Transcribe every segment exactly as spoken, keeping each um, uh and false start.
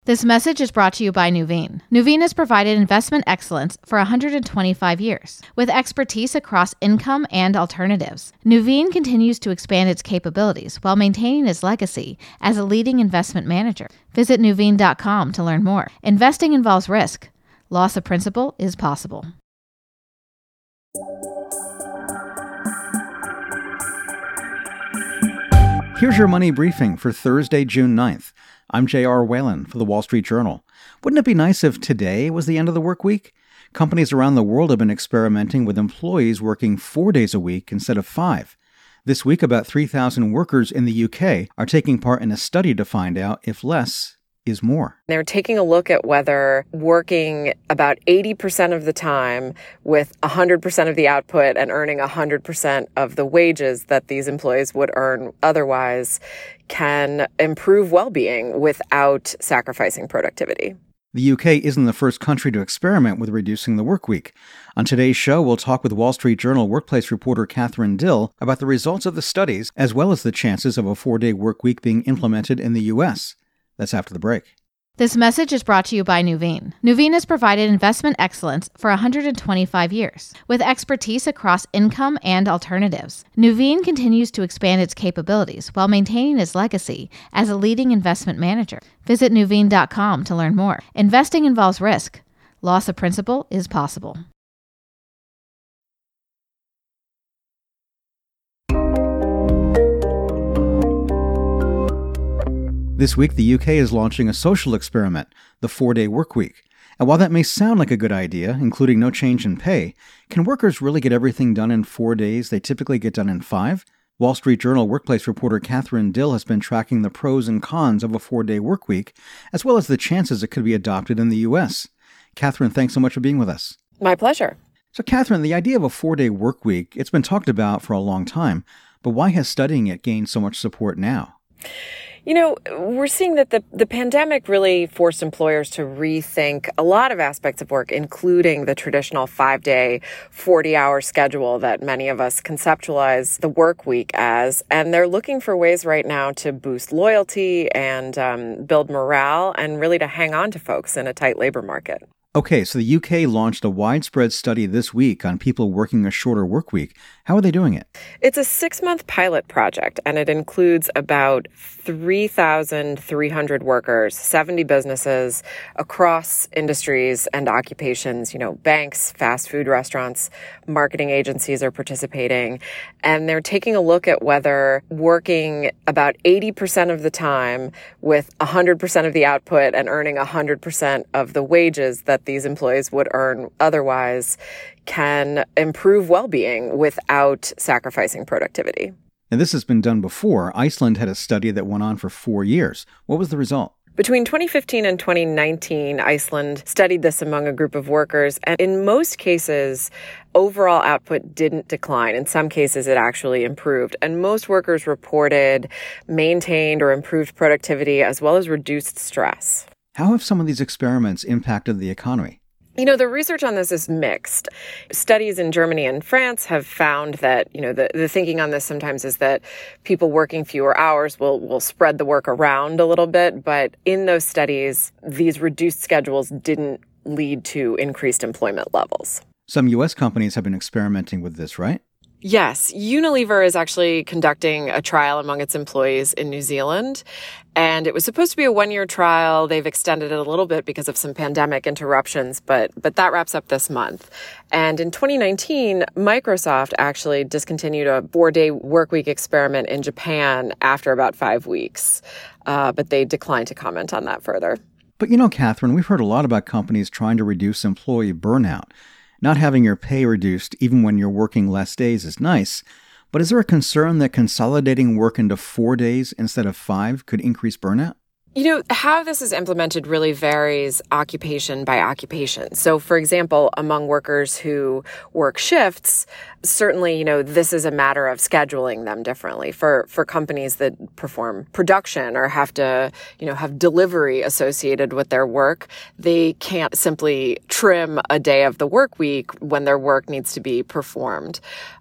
This message is brought to you by Nuveen. Nuveen has provided investment excellence for one hundred twenty-five years, with expertise across income and alternatives. Nuveen continues to expand its capabilities while maintaining its legacy as a leading investment manager. Visit Nuveen dot com to learn more. Investing involves risk. Loss of principal is possible. Here's your money briefing for Thursday, June ninth. I'm J R Whalen for the Wall Street Journal. Wouldn't it be nice if today was the end of the work week? Companies around the world have been experimenting with employees working four days a week instead of five. This week, about three thousand workers in the U K are taking part in a study to find out if less is more. They're taking a look at whether working about eighty percent of the time with one hundred percent of the output and earning one hundred percent of the wages that these employees would earn otherwise can improve well-being without sacrificing productivity. The U K isn't the first country to experiment with reducing the work week. On today's show, we'll talk with Wall Street Journal workplace reporter Catherine Dill about the results of the studies, as well as the chances of a four-day work week being implemented in the U S. That's after the break. This message is brought to you by Nuveen. Nuveen has provided investment excellence for one hundred twenty-five years, with expertise across income and alternatives. Nuveen continues to expand its capabilities while maintaining its legacy as a leading investment manager. Visit Nuveen dot com to learn more. Investing involves risk. Loss of principal is possible. This week, the U K is launching a social experiment, the four-day work week. And while that may sound like a good idea, including no change in pay, can workers really get everything done in four days they typically get done in five? Wall Street Journal workplace reporter Catherine Dill has been tracking the pros and cons of a four-day work week, as well as the chances it could be adopted in the U S. Catherine, thanks so much for being with us. My pleasure. So, Catherine, the idea of a four-day work week, it's been talked about for a long time, but why has studying it gained so much support now? You know, we're seeing that the, the pandemic really forced employers to rethink a lot of aspects of work, including the traditional five-day, forty-hour schedule that many of us conceptualize the work week as. And they're looking for ways right now to boost loyalty and um, build morale and really to hang on to folks in a tight labor market. Okay, so the U K launched a widespread study this week on people working a shorter work week. How are they doing it? It's a six-month pilot project, and it includes about three thousand three hundred workers, seventy businesses across industries and occupations. You know, banks, fast food restaurants, marketing agencies are participating, and they're taking a look at whether working about eighty percent of the time with one hundred percent of the output and earning one hundred percent of the wages that these employees would earn otherwise can improve well-being without sacrificing productivity. And this has been done before. Iceland had a study that went on for four years. What was the result? Between twenty fifteen and twenty nineteen, Iceland studied this among a group of workers, and in most cases, overall output didn't decline. In some cases, it actually improved. And most workers reported maintained or improved productivity as well as reduced stress. How have some of these experiments impacted the economy? You know, the research on this is mixed. Studies in Germany and France have found that, you know, the, the thinking on this sometimes is that people working fewer hours will, will spread the work around a little bit. But in those studies, these reduced schedules didn't lead to increased employment levels. Some U S companies have been experimenting with this, right? Yes. Unilever is actually conducting a trial among its employees in New Zealand. And it was supposed to be a one-year trial. They've extended it a little bit because of some pandemic interruptions, but but that wraps up this month. And in twenty nineteen, Microsoft actually discontinued a four-day workweek experiment in Japan after about five weeks. Uh, but they declined to comment on that further. But you know, Catherine, we've heard a lot about companies trying to reduce employee burnout. Not having your pay reduced even when you're working less days is nice, but is there a concern that consolidating work into four days instead of five could increase burnout? You know, how this is implemented really varies occupation by occupation. So, for example, among workers who work shifts, certainly, you know, this is a matter of scheduling them differently. For for companies that perform production or have to, you know, have delivery associated with their work, they can't simply trim a day of the work week when their work needs to be performed.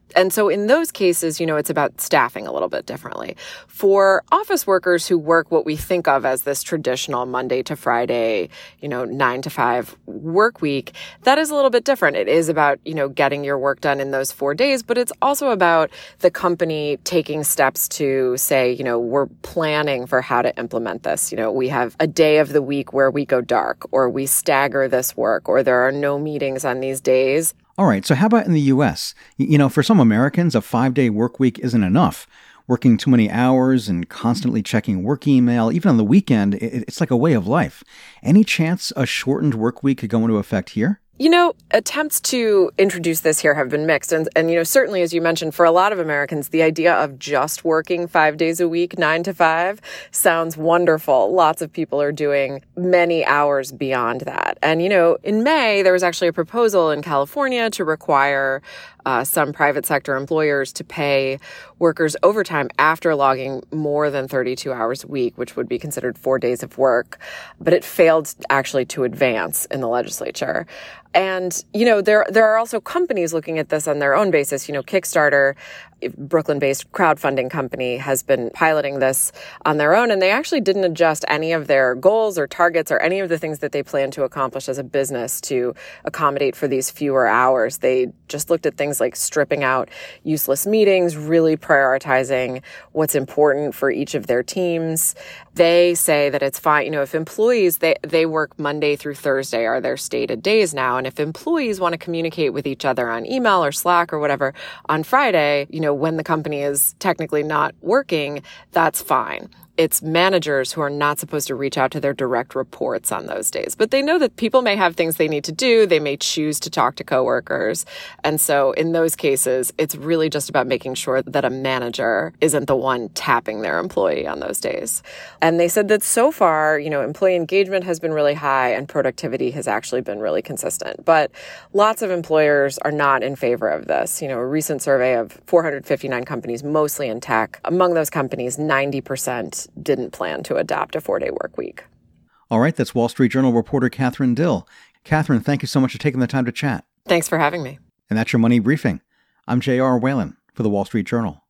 And so in those cases, you know, it's about staffing a little bit differently. For office workers who work what we think of as this traditional Monday to Friday, you know, nine to five work week, that is a little bit different. It is about, you know, getting your work done in those four days, but it's also about the company taking steps to say, you know, we're planning for how to implement this. You know, we have a day of the week where we go dark, or we stagger this work, or there are no meetings on these days. All right, so how about in the U S? You know, for some Americans, a five-day work week isn't enough. Working too many hours and constantly checking work email, even on the weekend, it's like a way of life. Any chance a shortened work week could go into effect here? You know, attempts to introduce this here have been mixed. And, and, you know, certainly, as you mentioned, for a lot of Americans, the idea of just working five days a week, nine to five, sounds wonderful. Lots of people are doing many hours beyond that. And, you know, in May, there was actually a proposal in California to require uh, some private sector employers to pay workers overtime after logging more than thirty-two hours a week, which would be considered four days of work. But it failed actually to advance in the legislature. And, you know, there there are also companies looking at this on their own basis. You know, Kickstarter, a Brooklyn-based crowdfunding company, has been piloting this on their own, and they actually didn't adjust any of their goals or targets or any of the things that they plan to accomplish as a business to accommodate for these fewer hours. They just looked at things like stripping out useless meetings, really prioritizing what's important for each of their teams. They say that it's fine. You know, if employees, they, they work Monday through Thursday are their stated days now. And if employees want to communicate with each other on email or Slack or whatever on Friday, you know, when the company is technically not working, that's fine. It's managers who are not supposed to reach out to their direct reports on those days. But they know that people may have things they need to do. They may choose to talk to coworkers. And so in those cases, it's really just about making sure that a manager isn't the one tapping their employee on those days. And they said that so far, you know, employee engagement has been really high and productivity has actually been really consistent. But lots of employers are not in favor of this. You know, a recent survey of four hundred fifty-nine companies, mostly in tech, among those companies, ninety percent didn't plan to adopt a four-day work week. All right, that's Wall Street Journal reporter Catherine Dill. Catherine, thank you so much for taking the time to chat. Thanks for having me. And that's your Money Briefing. I'm J R. Whalen for the Wall Street Journal.